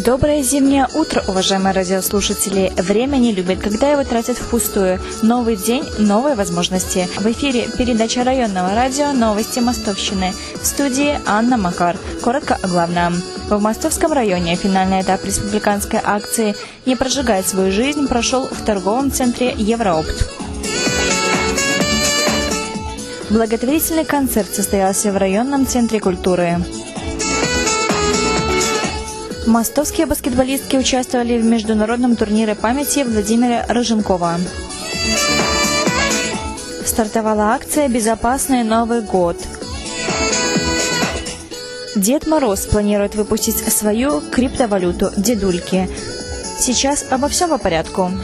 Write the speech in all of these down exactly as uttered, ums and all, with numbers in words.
Доброе зимнее утро, уважаемые радиослушатели. Время не любит, когда его тратят впустую. Новый день, новые возможности. В эфире передача районного радио «Новости Мостовщины». В студии Анна Макар. Коротко о главном. В Мостовском районе финальный этап республиканской акции «Не прожигай свою жизнь» прошел в торговом центре «Евроопт». Благотворительный концерт состоялся в районном центре культуры. Мостовские баскетболистки участвовали в международном турнире памяти Владимира Роженкова. Стартовала акция «Безопасный Новый год». Дед Мороз планирует выпустить свою криптовалюту «Дедульки». Сейчас обо всем по порядку.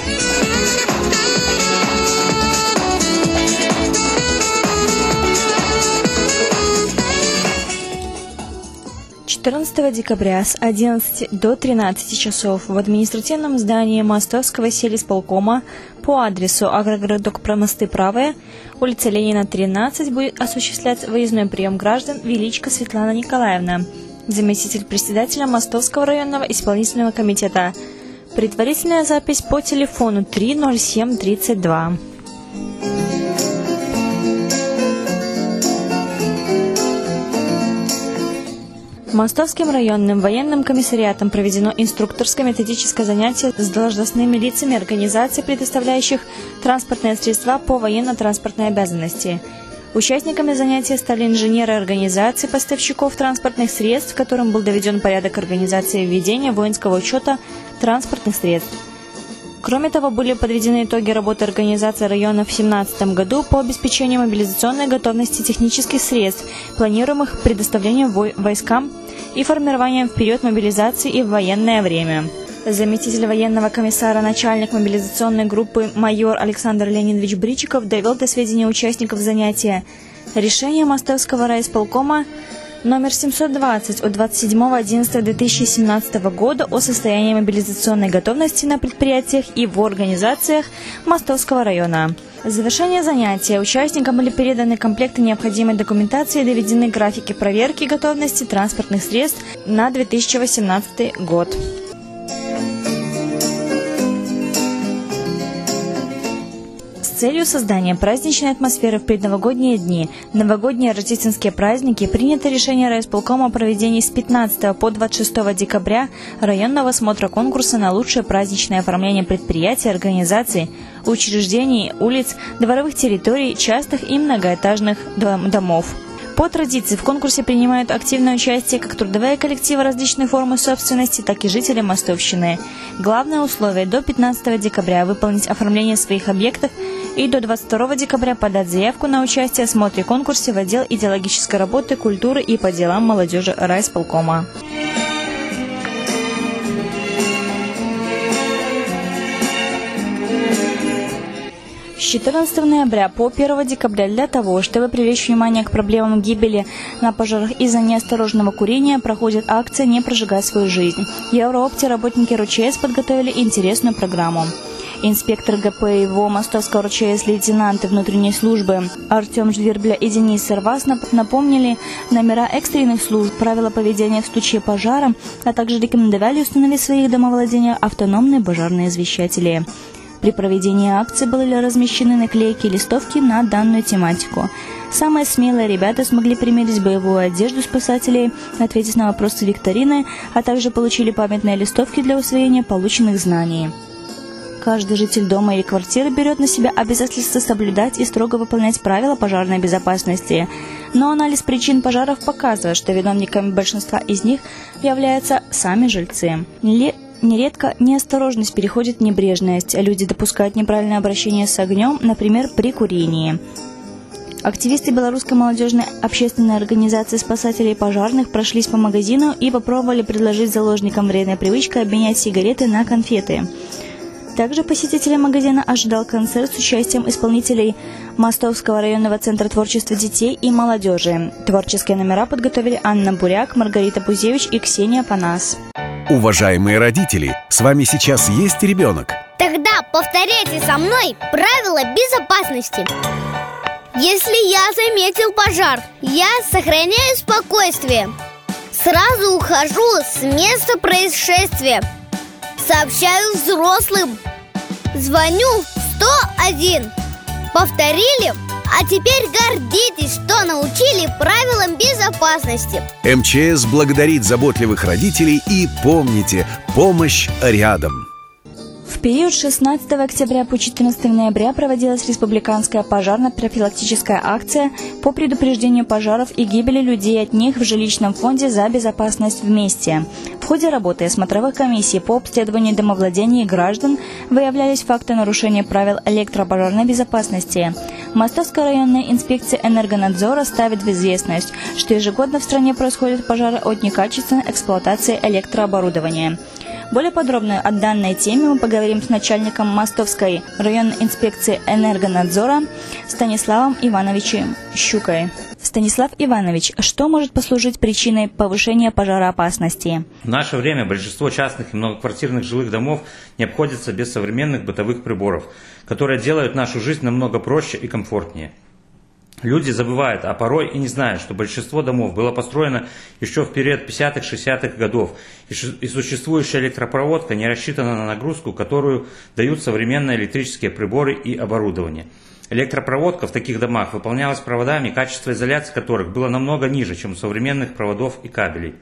четырнадцатого декабря с одиннадцати до тринадцати часов в административном здании Мостовского сельисполкома по адресу Агрогородок Промосты Правые, улица Ленина, тринадцать, будет осуществлять выездной прием граждан Величко Светлана Николаевна, заместитель председателя Мостовского районного исполнительного комитета. Предварительная запись по телефону три ноль семь тридцать два. Мостовским районным военным комиссариатом проведено инструкторско-методическое занятие с должностными лицами организаций, предоставляющих транспортные средства по военно-транспортной обязанности. Участниками занятия стали инженеры организации поставщиков транспортных средств, которым был доведен порядок организации введения воинского учета транспортных средств. Кроме того, были подведены итоги работы организации района в две тысячи семнадцатом году по обеспечению мобилизационной готовности технических средств, планируемых предоставлением войскам и формированием вперед мобилизации и в военное время. Заместитель военного комиссара, начальник мобилизационной группы майор Александр Леонидович Бричиков довел до сведения участников занятия решение Мостовского райисполкома номер семьсот двадцать от двадцать седьмого одиннадцатого две тысячи семнадцатого года о состоянии мобилизационной готовности на предприятиях и в организациях Мостовского района. В завершение занятия участникам были переданы комплекты необходимой документации и доведены графики проверки готовности транспортных средств на две тысячи восемнадцатый год. С целью создания праздничной атмосферы в предновогодние дни, новогодние рождественские праздники, принято решение райисполкома о проведении с пятнадцатого по двадцать шестого декабря районного смотра конкурса на лучшее праздничное оформление предприятий, организаций, учреждений, улиц, дворовых территорий, частных и многоэтажных домов. По традиции в конкурсе принимают активное участие как трудовые коллективы различной формы собственности, так и жители Мостовщины. Главное условие – до пятнадцатого декабря выполнить оформление своих объектов и до двадцать второго декабря подать заявку на участие в смотре конкурсе в отдел идеологической работы, культуры и по делам молодежи райисполкома. С четырнадцатого ноября по первого декабря для того, чтобы привлечь внимание к проблемам гибели на пожарах из-за неосторожного курения, проходит акция «Не прожигай свою жизнь». В Евроопте работники РУЧС подготовили интересную программу. Инспектор ГП ИВО Мостовского РУЧС, лейтенанты внутренней службы Артем Жвербля и Денис Сервас напомнили номера экстренных служб, правила поведения в случае пожара, а также рекомендовали установить в своих домовладениях автономные пожарные извещатели. При проведении акции были размещены наклейки и листовки на данную тематику. Самые смелые ребята смогли примерить боевую одежду спасателей, ответить на вопросы викторины, а также получили памятные листовки для усвоения полученных знаний. Каждый житель дома или квартиры берет на себя обязательство соблюдать и строго выполнять правила пожарной безопасности. Но анализ причин пожаров показывает, что виновниками большинства из них являются сами жильцы. Нередко неосторожность переходит в небрежность. Люди допускают неправильное обращение с огнем, например, при курении. Активисты белорусской молодежной общественной организации спасателей пожарных прошлись по магазину и попробовали предложить заложникам вредной привычкой обменять сигареты на конфеты. Также посетителей магазина ожидал концерт с участием исполнителей Мостовского районного центра творчества детей и молодежи. Творческие номера подготовили Анна Буряк, Маргарита Пузевич и Ксения Панас. Уважаемые родители, с вами сейчас есть ребенок? Тогда повторяйте со мной правила безопасности. Если я заметил пожар, я сохраняю спокойствие. Сразу ухожу с места происшествия. Сообщаю взрослым. Звоню в сто один. Повторили? А теперь гордитесь, что научили правилам безопасности. МЧС благодарит заботливых родителей и помните, помощь рядом. В период с шестнадцатого октября по четырнадцатое ноября проводилась республиканская пожарно-профилактическая акция по предупреждению пожаров и гибели людей от них в жилищном фонде «За безопасность вместе». В ходе работы смотровых комиссий по обследованию домовладений граждан выявлялись факты нарушения правил электропожарной безопасности. Мостовская районная инспекция энергонадзора ставит в известность, что ежегодно в стране происходят пожары от некачественной эксплуатации электрооборудования. Более подробно о данной теме мы поговорим с начальником Мостовской районной инспекции энергонадзора Станиславом Ивановичем Щукой. Станислав Иванович, что может послужить причиной повышения пожароопасности? В наше время большинство частных и многоквартирных жилых домов не обходится без современных бытовых приборов, которые делают нашу жизнь намного проще и комфортнее. Люди забывают, а порой и не знают, что большинство домов было построено еще в период пятидесятых-шестидесятых годов, и существующая электропроводка не рассчитана на нагрузку, которую дают современные электрические приборы и оборудование. Электропроводка в таких домах выполнялась проводами, качество изоляции которых было намного ниже, чем у современных проводов и кабелей.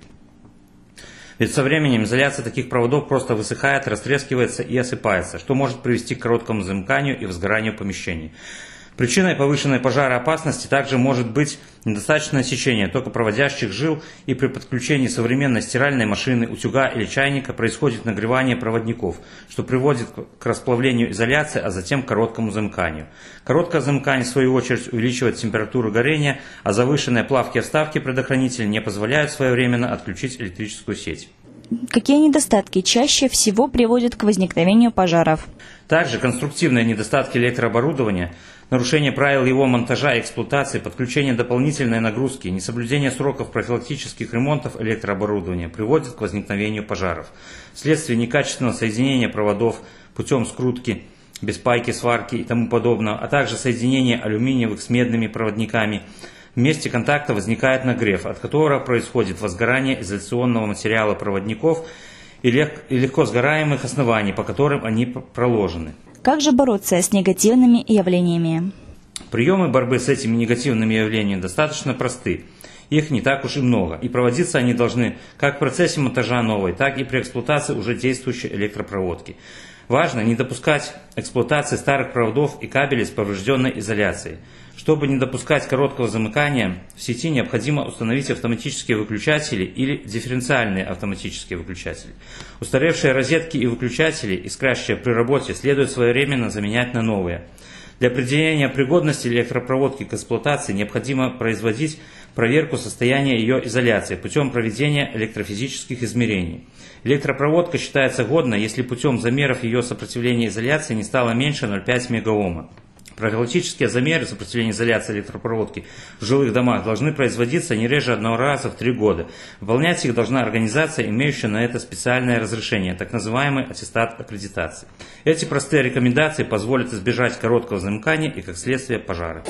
Ведь со временем изоляция таких проводов просто высыхает, растрескивается и осыпается, что может привести к короткому замыканию и возгоранию помещений. Причиной повышенной пожароопасности также может быть недостаточное сечение токопроводящих жил, и при подключении современной стиральной машины, утюга или чайника происходит нагревание проводников, что приводит к расплавлению изоляции, а затем к короткому замыканию. Короткое замыкание, в свою очередь, увеличивает температуру горения, а завышенные плавки и вставки предохранителя не позволяют своевременно отключить электрическую сеть. Какие недостатки чаще всего приводят к возникновению пожаров? Также конструктивные недостатки электрооборудования, нарушение правил его монтажа и эксплуатации, подключение дополнительной нагрузки, несоблюдение сроков профилактических ремонтов электрооборудования приводят к возникновению пожаров. Вследствие некачественного соединения проводов путем скрутки, без пайки, сварки и тому подобное, а также соединения алюминиевых с медными проводниками, в месте контакта возникает нагрев, от которого происходит возгорание изоляционного материала проводников и легко сгораемых оснований, по которым они проложены. Как же бороться с негативными явлениями? Приемы борьбы с этими негативными явлениями достаточно просты. Их не так уж и много, и проводиться они должны как в процессе монтажа новой, так и при эксплуатации уже действующей электропроводки. Важно не допускать эксплуатации старых проводов и кабелей с поврежденной изоляцией. Чтобы не допускать короткого замыкания, в сети необходимо установить автоматические выключатели или дифференциальные автоматические выключатели. Устаревшие розетки и выключатели, искрящие при работе, следует своевременно заменять на новые. Для определения пригодности электропроводки к эксплуатации необходимо производить проверку состояния ее изоляции путем проведения электрофизических измерений. Электропроводка считается годной, если путем замеров ее сопротивления изоляции не стало меньше ноль целых пять десятых мегаома. Профилактические замеры сопротивления изоляции электропроводки в жилых домах должны производиться не реже одного раза в три года. Выполнять их должна организация, имеющая на это специальное разрешение, так называемый аттестат аккредитации. Эти простые рекомендации позволят избежать короткого замыкания и, как следствие, пожара.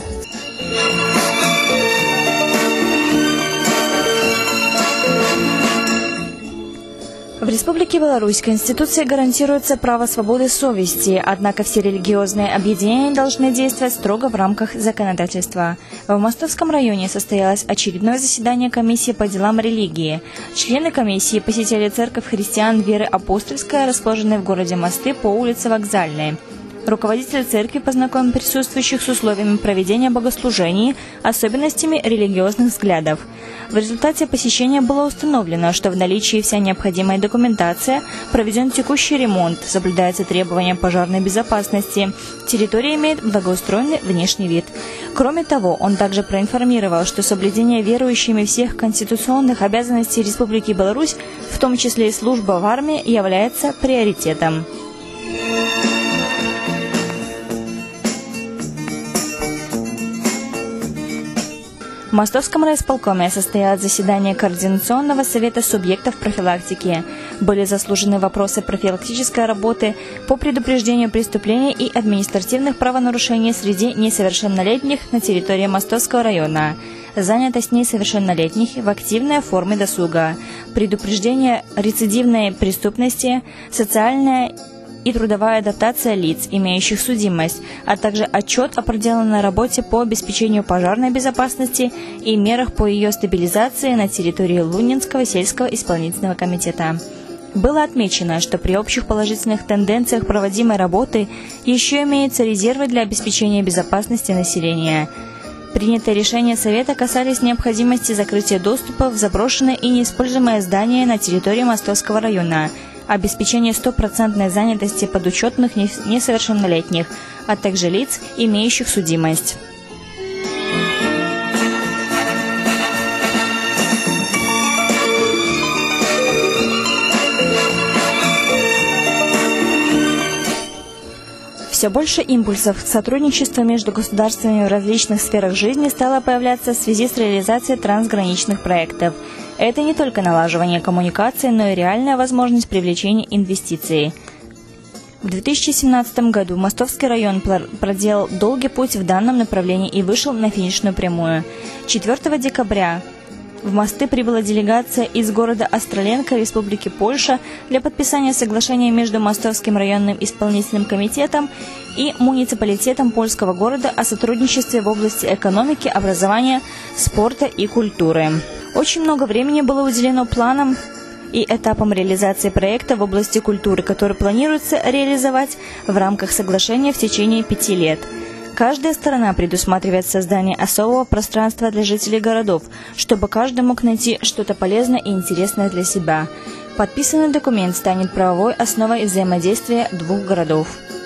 В Республике Беларусь Конституцией гарантируется право свободы совести, однако все религиозные объединения должны действовать строго в рамках законодательства. В Мостовском районе состоялось очередное заседание комиссии по делам религии. Члены комиссии посетили церковь христиан веры апостольская, расположенную в городе Мосты по улице Вокзальной. Руководитель церкви познакомил присутствующих с условиями проведения богослужений, особенностями религиозных взглядов. В результате посещения было установлено, что в наличии вся необходимая документация, проведен текущий ремонт, соблюдаются требования пожарной безопасности, территория имеет благоустроенный внешний вид. Кроме того, он также проинформировал, что соблюдение верующими всех конституционных обязанностей Республики Беларусь, в том числе и служба в армии, является приоритетом. В Мостовском райисполкоме состоялось заседание Координационного совета субъектов профилактики. Были заслужены вопросы профилактической работы по предупреждению преступлений и административных правонарушений среди несовершеннолетних на территории Мостовского района. занятость несовершеннолетних в активной форме досуга, предупреждение рецидивной преступности, социальная и трудовая адаптация лиц, имеющих судимость, а также отчет о проделанной работе по обеспечению пожарной безопасности и мерах по ее стабилизации на территории Лунинского сельского исполнительного комитета. Было отмечено, что при общих положительных тенденциях проводимой работы еще имеются резервы для обеспечения безопасности населения. Принятые решения Совета касались необходимости закрытия доступа в заброшенные и неиспользуемые здания на территории Мостовского района, обеспечения стопроцентной занятости подучетных несовершеннолетних, а также лиц, имеющих судимость. Все больше импульсов сотрудничества между государствами в различных сферах жизни стало появляться в связи с реализацией трансграничных проектов. Это не только налаживание коммуникации, но и реальная возможность привлечения инвестиций. В две тысячи семнадцатом году Мостовский район проделал долгий путь в данном направлении и вышел на финишную прямую. четвёртого декабря в Мосты прибыла делегация из города Остроленко, Республики Польша, для подписания соглашения между Мостовским районным исполнительным комитетом и муниципалитетом польского города о сотрудничестве в области экономики, образования, спорта и культуры. Очень много времени было уделено планам и этапам реализации проекта в области культуры, который планируется реализовать в рамках соглашения в течение пяти лет. Каждая сторона предусматривает создание особого пространства для жителей городов, чтобы каждый мог найти что-то полезное и интересное для себя. Подписанный документ станет правовой основой взаимодействия двух городов.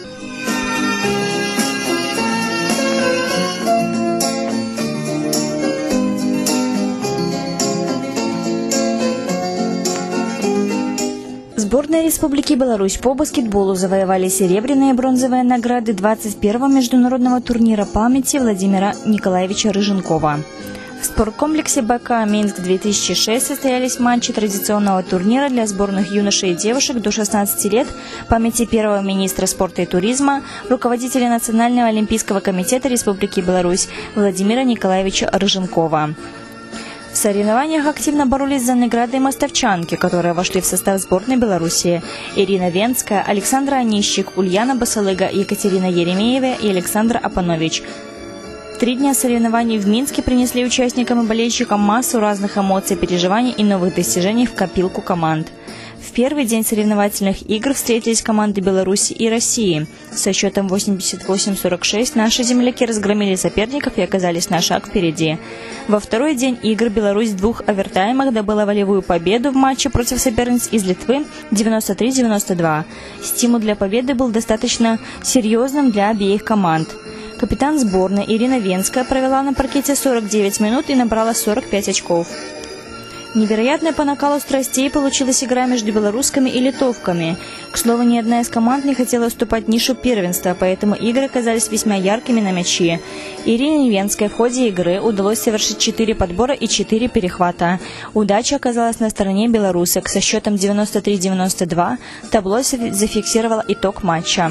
Сборная Республики Беларусь по баскетболу завоевали серебряные и бронзовые награды двадцать первого международного турнира памяти Владимира Николаевича Рыженкова. В спорткомплексе БК «Минск-две тысячи шесть» состоялись матчи традиционного турнира для сборных юношей и девушек до шестнадцати лет памяти первого министра спорта и туризма, руководителя Национального олимпийского комитета Республики Беларусь Владимира Николаевича Рыженкова. В соревнованиях активно боролись за награды мостовчанки, которые вошли в состав сборной Беларуси: Ирина Венская, Александра Онищик, Ульяна Басалыга, Екатерина Еремеева и Александр Апанович. Три дня соревнований в Минске принесли участникам и болельщикам массу разных эмоций, переживаний и новых достижений в копилку команд. В первый день соревновательных игр встретились команды Беларуси и России. Со счетом восемьдесят восемь сорок шесть наши земляки разгромили соперников и оказались на шаг впереди. Во второй день игр Беларусь в двух овертаймах добыла волевую победу в матче против соперниц из Литвы девяносто три девяносто два. Стимул для победы был достаточно серьезным для обеих команд. Капитан сборной Ирина Венская провела на паркете сорок девять минут и набрала сорок пять очков. Невероятная по накалу страстей получилась игра между белорусскими и литовками. К слову, ни одна из команд не хотела уступать нишу первенства, поэтому игры оказались весьма яркими на мяче. Ирине Венской в ходе игры удалось совершить четыре подбора и четыре перехвата. Удача оказалась на стороне белорусок. Со счетом девяносто три девяносто два табло зафиксировало итог матча.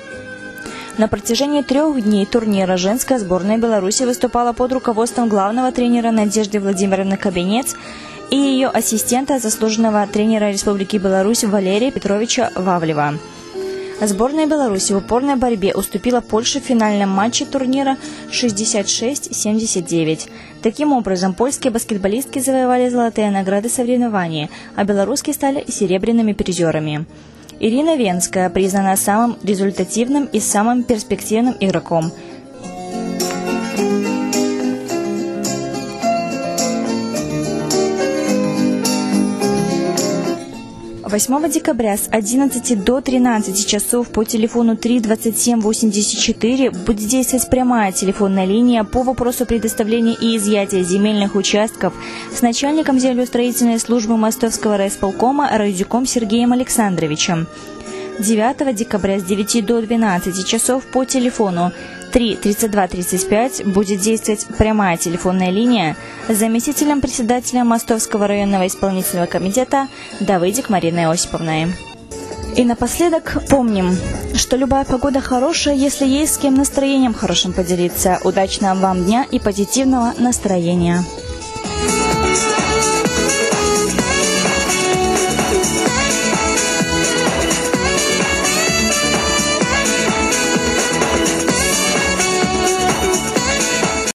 На протяжении трех дней турнира женская сборная Беларуси выступала под руководством главного тренера Надежды Владимировны Кабенец и ее ассистента, заслуженного тренера Республики Беларусь Валерия Петровича Вавлева. Сборная Беларуси в упорной борьбе уступила Польше в финальном матче турнира шестьдесят шесть семьдесят девять. Таким образом, польские баскетболистки завоевали золотые награды соревнований, а белорусские стали серебряными призерами. Ирина Венская признана самым результативным и самым перспективным игроком. восьмого декабря с одиннадцати до тринадцати часов по телефону три двадцать семь восемьдесят четыре будет действовать прямая телефонная линия по вопросу предоставления и изъятия земельных участков с начальником землеустроительной службы Мостовского райисполкома Радзюком Сергеем Александровичем. девятого декабря с девяти до двенадцати часов по телефону три тридцать два тридцать пять будет действовать прямая телефонная линия с заместителем председателя Мостовского районного исполнительного комитета Давыдик Мариной Осиповной. И напоследок помним, что любая погода хорошая, если есть с кем настроением хорошим поделиться. Удачного вам дня и позитивного настроения.